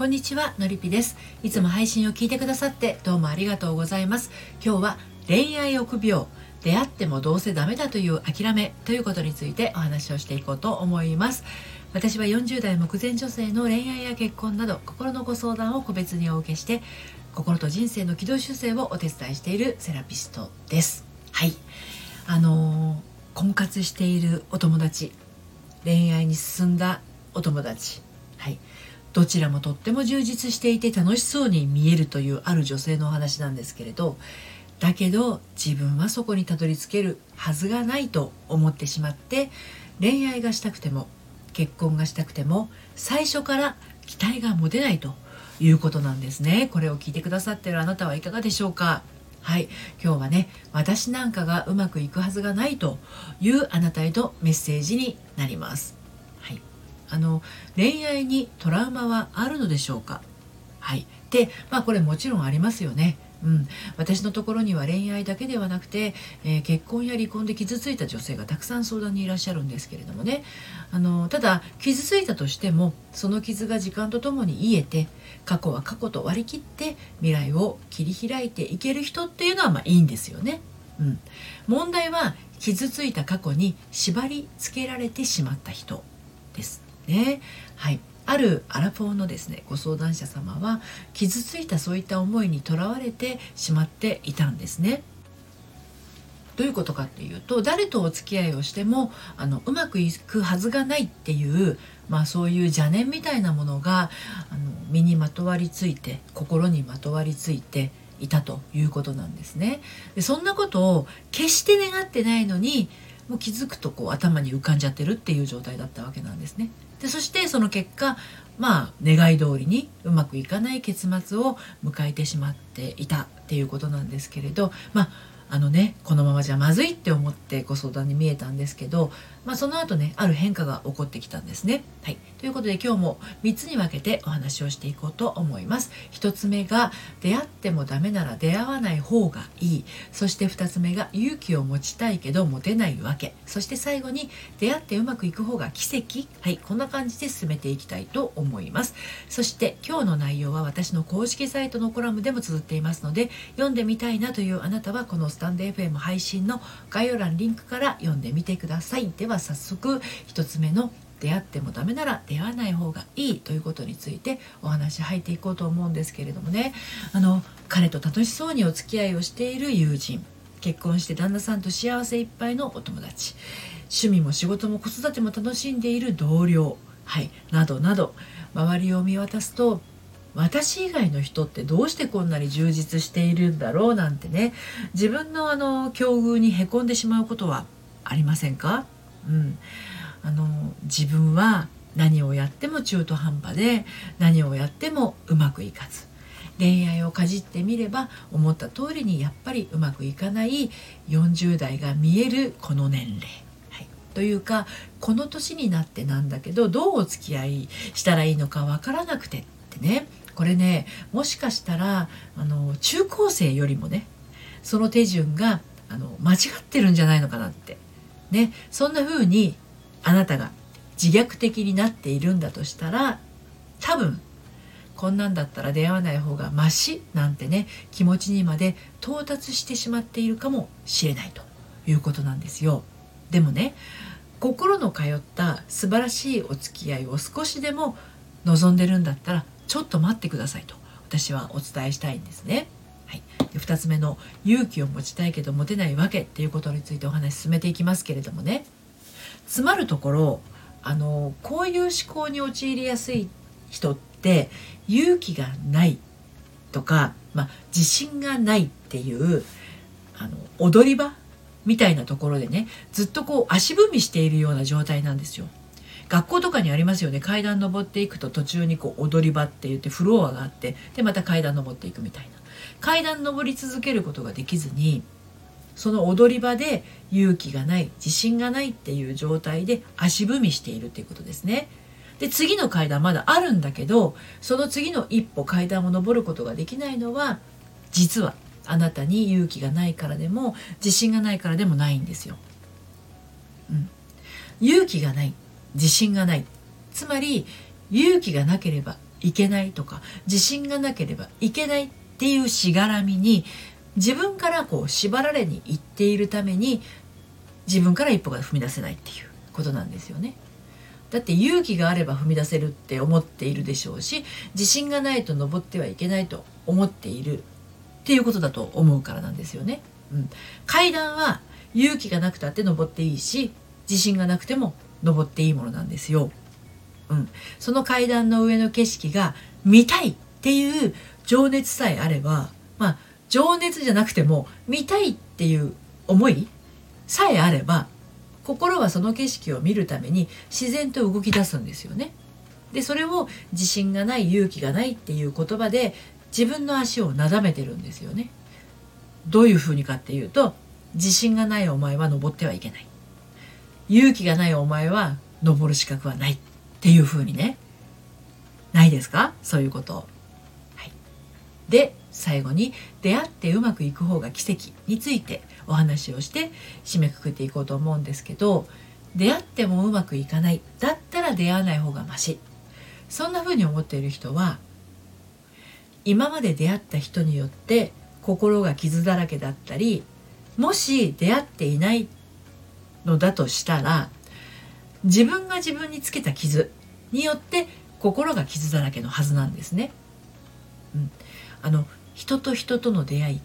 んにちは、のりぴです。いつも配信を聞いてくださってどうもありがとうございます。今日は恋愛臆病、出会ってもどうせダメだという諦めということについてお話をしていこうと思います。私は40代目前女性の恋愛や結婚など心のご相談を個別にお受けして、心と人生の軌道修正をお手伝いしているセラピストです。はい、婚活しているお友達、恋愛に進んだお友達、はい、どちらもとっても充実していて楽しそうに見えるというある女性のお話なんですけれど、だけど自分はそこにたどり着けるはずがないと思ってしまって、恋愛がしたくても結婚がしたくても最初から期待が持てないということなんですね。これを聞いてくださっているあなたはいかがでしょうか。はい、今日はね、私なんかがうまくいくはずがないというあなたへのメッセージになります。はい、恋愛にトラウマはあるのでしょうか。はい、で、これもちろんありますよね。私のところには恋愛だけではなくて、結婚や離婚で傷ついた女性がたくさん相談にいらっしゃるんですけれどもね、ただ傷ついたとしてもその傷が時間とともに癒えて、過去は過去と割り切って未来を切り開いていける人っていうのはいいんですよね。問題は傷ついた過去に縛り付けられてしまった人ですね。はい、あるアラフォーのですね、ご相談者様は傷ついたそういった思いにとらわれてしまっていたんですね。どういうことかっていうと、誰とお付き合いをしてもうまくいくはずがないっていう、そういう邪念みたいなものが身にまとわりついて、心にまとわりついていたということなんですね。でそんなことを決して願ってないのに、もう気づくと頭に浮かんじゃってるっていう状態だったわけなんですね。でそしてその結果、願い通りにうまくいかない結末を迎えてしまっていたっていうことなんですけれど、このままじゃまずいって思ってご相談に見えたんですけど、その後ね、ある変化が起こってきたんですね。はい、ということで今日も3つに分けてお話をしていこうと思います。1つ目が出会ってもダメなら出会わない方がいい。そして2つ目が勇気を持ちたいけど持てないわけ。そして最後に出会ってうまくいく方が奇跡。はい、こんな感じで進めていきたいと思います。そして今日の内容は私の公式サイトのコラムでも綴っていますので、読んでみたいなというあなたはこのスタンド FM 配信の概要欄リンクから読んでみてください。では早速1つ目の出会ってもダメなら出会わない方がいいということについてお話入っていこうと思うんですけれどもね、彼と楽しそうにお付き合いをしている友人、結婚して旦那さんと幸せいっぱいのお友達、趣味も仕事も子育ても楽しんでいる同僚、はい、などなど、周りを見渡すと私以外の人ってどうしてこんなに充実しているんだろうなんてね、自分の境遇にへこんでしまうことはありませんか。自分は何をやっても中途半端で、何をやってもうまくいかず、恋愛をかじってみれば思った通りにやっぱりうまくいかない40代が見えるこの年齢、はい、というかこの年になってなんだけど、どうお付き合いしたらいいのかわからなくてってね、これね、もしかしたら中高生よりもね、その手順が間違ってるんじゃないのかなってね、そんな風にあなたが自虐的になっているんだとしたら、多分こんなんだったら出会わない方がマシなんてね、気持ちにまで到達してしまっているかもしれないということなんですよ。でもね、心の通った素晴らしいお付き合いを少しでも望んでるんだったら、ちょっと待ってくださいと私はお伝えしたいんですね。はい、で2つ目の勇気を持ちたいけど持てないわけっていうことについてお話進めていきますけれどもね、つまるところこういう思考に陥りやすい人って勇気がないとか、自信がないっていう踊り場みたいなところでね、ずっと足踏みしているような状態なんですよ。学校とかにありますよね。階段登っていくと途中に踊り場って言ってフロアがあって、でまた階段登っていくみたいな、階段登り続けることができずに、その踊り場で勇気がない、自信がないっていう状態で足踏みしているっていうことですね。で次の階段まだあるんだけど、その次の一歩階段を登ることができないのは、実はあなたに勇気がないからでも自信がないからでもないんですよ。勇気がない、自信がない、つまり勇気がなければいけないとか、自信がなければいけないっていうしがらみに自分からこう縛られにいっているために、自分から一歩が踏み出せないっていうことなんですよね。だって勇気があれば踏み出せるって思っているでしょうし、自信がないと登ってはいけないと思っているっていうことだと思うからなんですよね。階段は勇気がなくたって登っていいし、自信がなくても登っていいものなんですよ。その階段の上の景色が見たいっていう情熱さえあれば、情熱じゃなくても見たいっていう思いさえあれば、心はその景色を見るために自然と動き出すんですよね。でそれを自信がない、勇気がないっていう言葉で自分の足をなだめてるんですよね。どういうふうにかっていうと、自信がないお前は登ってはいけない、勇気がないお前は登る資格はないっていうふうにね、ないですか、そういうこと。で最後に出会ってうまくいく方が奇跡についてお話をして締めくくっていこうと思うんですけど、出会ってもうまくいかない、だったら出会わない方がマシ、そんな風に思っている人は、今まで出会った人によって心が傷だらけだったり、もし出会っていないのだとしたら、自分が自分につけた傷によって心が傷だらけのはずなんですね。人と人との出会いって、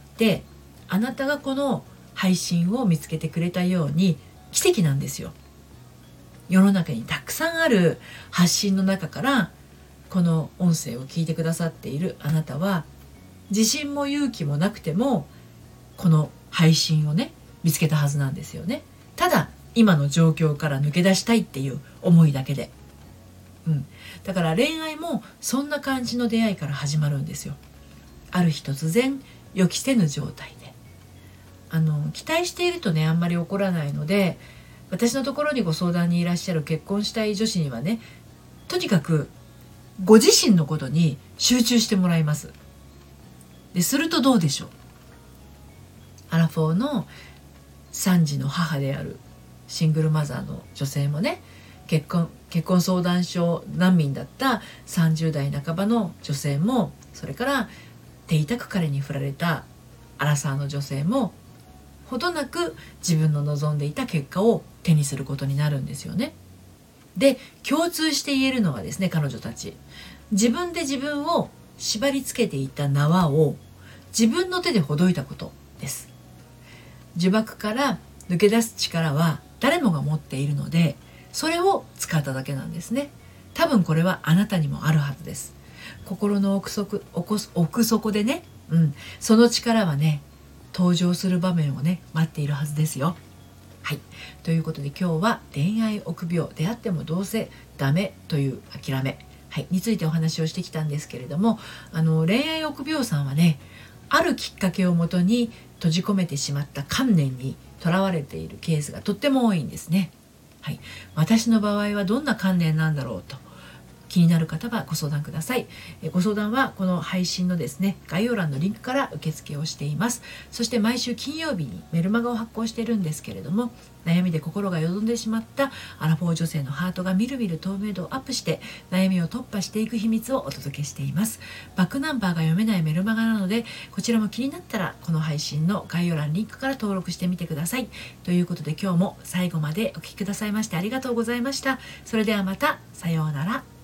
あなたがこの配信を見つけてくれたように奇跡なんですよ。世の中にたくさんある発信の中からこの音声を聞いてくださっているあなたは、自信も勇気もなくてもこの配信をね見つけたはずなんですよね。ただ今の状況から抜け出したいっていう思いだけで、だから恋愛もそんな感じの出会いから始まるんですよ。ある日突然予期せぬ状態で、期待しているとねあんまり起こらないので、私のところにご相談にいらっしゃる結婚したい女子にはね、とにかくご自身のことに集中してもらいます。でするとどうでしょう。アラフォーの3児の母であるシングルマザーの女性もね、結婚相談所難民だった30代半ばの女性も、それから手痛く彼に振られたアラサーの女性も、ほどなく自分の望んでいた結果を手にすることになるんですよね。で共通して言えるのはですね、彼女たち自分で自分を縛り付けていた縄を自分の手でほどいたことです。呪縛から抜け出す力は誰もが持っているので、それを使っただけなんですね。多分これはあなたにもあるはずです。心の奥底でね、その力はね登場する場面をね待っているはずですよ。ということで今日は恋愛臆病、出会ってもどうせダメという諦め、についてお話をしてきたんですけれども、恋愛臆病さんはね、あるきっかけをもとに閉じ込めてしまった観念にとらわれているケースがとっても多いんですね。私の場合はどんな観念なんだろうと気になる方はご相談ください。ご相談はこの配信のですね概要欄のリンクから受付をしています。そして毎週金曜日にメルマガを発行しているんですけれども、悩みで心がよどんでしまったアラフォー女性のハートがみるみる透明度をアップして悩みを突破していく秘密をお届けしています。バックナンバーが読めないメルマガなので、こちらも気になったらこの配信の概要欄リンクから登録してみてください。ということで今日も最後までお聞きくださいましてありがとうございました。それではまた、さようなら。